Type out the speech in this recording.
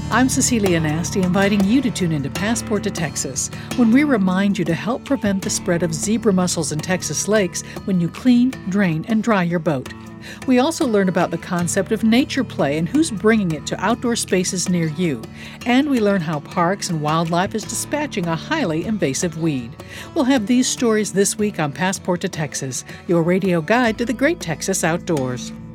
I'm Cecilia Nasty, inviting you to tune into Passport to Texas, when we remind you to help prevent the spread of zebra mussels in Texas lakes when you clean, drain, and dry your boat. We also learn about the concept of nature play and who's bringing it to outdoor spaces near you. And we learn how Parks and Wildlife is dispatching a highly invasive weed. We'll have these stories this week on Passport to Texas, your radio guide to the great Texas outdoors.